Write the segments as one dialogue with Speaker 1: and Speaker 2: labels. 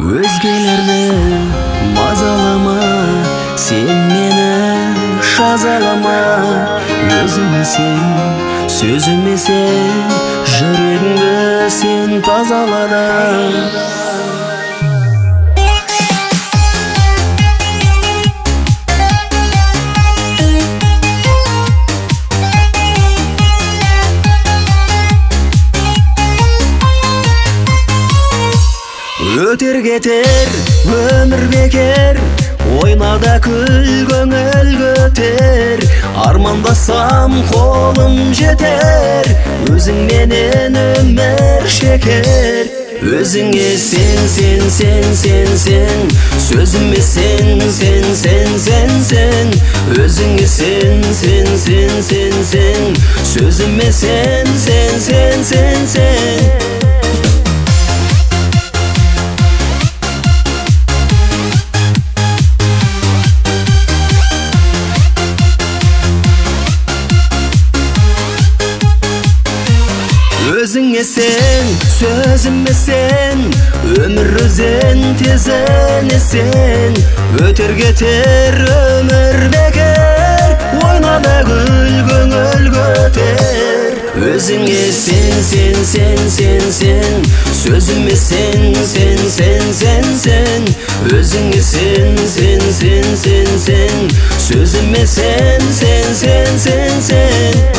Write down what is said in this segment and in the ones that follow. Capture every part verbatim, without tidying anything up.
Speaker 1: Өзгелерді мазалама, сен мені жазалама. Өзіңе сен, сөзіме сен, жүрегіңді сен тазалада. Өтер кетер өмір бекер, ойнада күл көңіл көтер. Армандасам қолым жетер, өзіңменен өмір шекер. Өзіңе сен, сен, сен, сен, сен, сөзіме сен, сен, сен, сен, сен. Өзіңе сен, сен, сен, сен, сен, сөзіме сен, сен, сен, сен, сен. Өзіңе сен, сөзіме сен, өмір өзен тезіне сен. Өтер кетер өмір бекер, ойнада гүл көңіл көтер. Өзіңе сен, сен, сен, сен, сен, сөзіме сен, сен, сен, сен, сен. Өзіңе сен, сен, сен, сен, сен, сөзіме сен, сен, сен, сен, сен.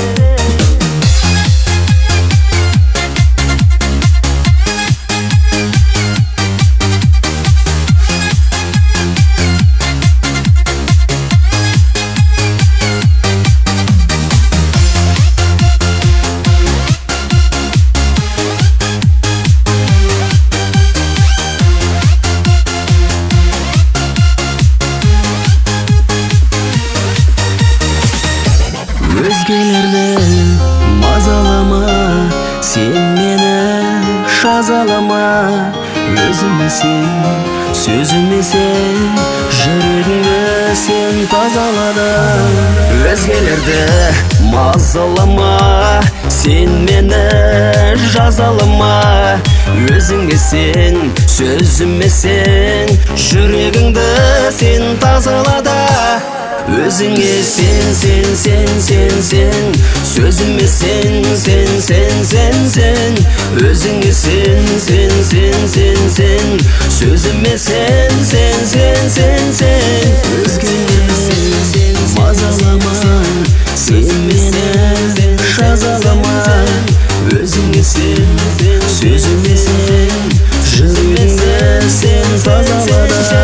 Speaker 1: Өзгелерді мазалама, сен мені жазалама. Өзіме сен, сөзіме сен, жүрегіңді сен тазалада. Өзгелерді мазалама, сен мені жазалама. Өзіңе сен, сөзіме сен, жүрегіңді сен тазалада. Өзіңе сен, сен, сен, сен, сен, сөзіме сен, сен, сен, сен, сен. Өзіңе сен, сен, сен, сен, сен, сөзіме сен, сен, сен, сен, сен. Өзгелерді мазалама, сен мені жазалама. Өзіңе сен, сөзіме сен, жүрегіңді сен тазалада.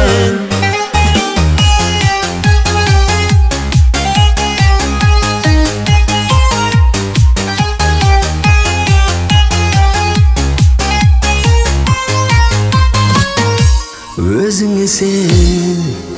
Speaker 1: Өзіңе сен,